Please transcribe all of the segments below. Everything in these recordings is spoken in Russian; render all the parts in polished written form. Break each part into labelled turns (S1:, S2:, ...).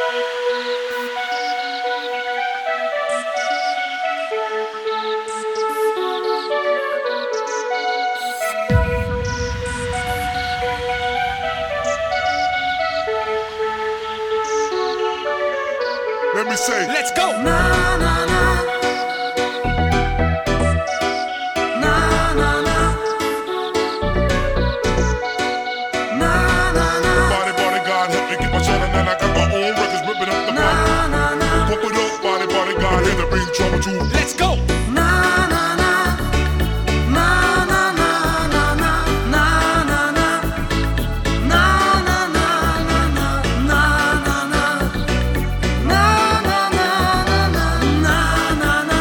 S1: Let me say,
S2: let's go.
S3: Na na na. Na na na. Na na na.
S1: body, God, help me get my shot, and then I got my own records ripping up the block.
S3: Na na na.
S1: Pump it up, body, God, here to bring trouble to.
S2: Let's go.
S3: Na na na. Na na na na na. Na na na. Na na na na na. Na na na. Na na na na на.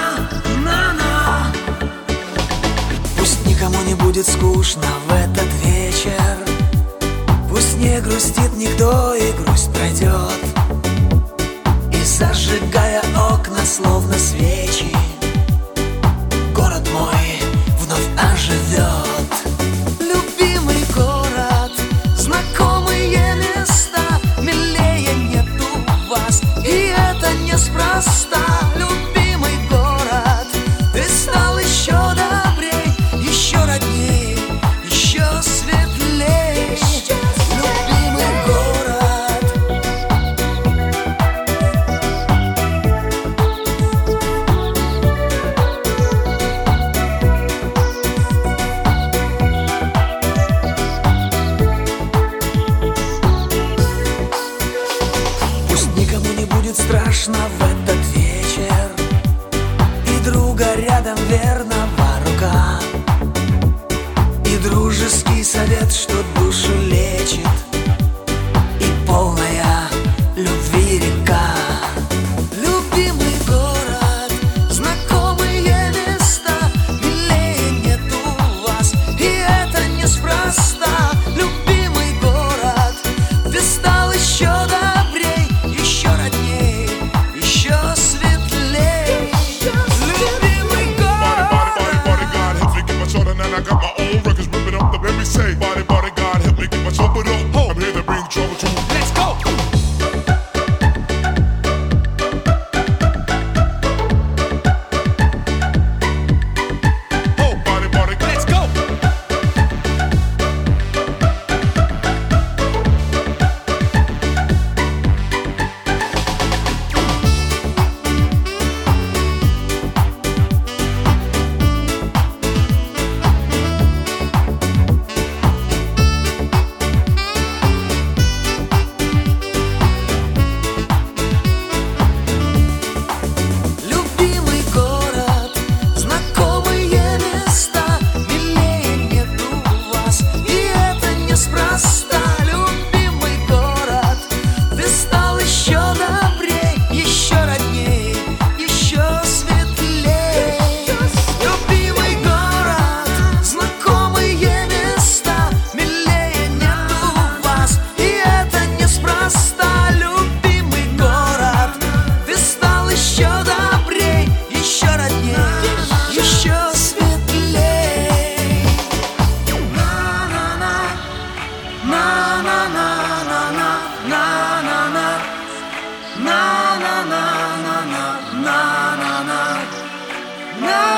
S3: Пусть никому не будет скучно в этот вечер. Пусть не грустит никто, и грусть пройдет. И зажигая окна, словно свечи, город мой вновь оживет. Любимый город, знакомые места, милее нету вас, и это неспроста. Любимый город, ты стал еще добрей, еще родней, еще светлей. Любимый город. Пусть никому не будет страшно в этот вечер, и друга рядом верного рука, и дружеский совет, что душу лечит, и полная любви река. Любимый город, знакомые места, милее нету вас, и это неспроста. Любимый город, ты стал еще добрей, еще родней, еще светлей. Любимый
S1: Body,
S3: город.
S1: God, help me get my shot, and then I got my own records ripping up the. Let me say, body, God, help me get my shot, but up. I'm here to bring trouble to.
S2: Let's go.
S1: Body, God.
S2: Let's go.
S3: Любимый город, знакомые места, милее нету вас, и это неспроста. Любимый город, ты стал еще добрей, еще родней, еще светлей. Любимый город, знакомые места, милее нету вас, и это неспроста. Любимый город, ты стал еще добрей, еще родней, еще светлей. На-на-на, на-на-на-на-на, на-на-на, на-на-на-на-на, на-на-на, на.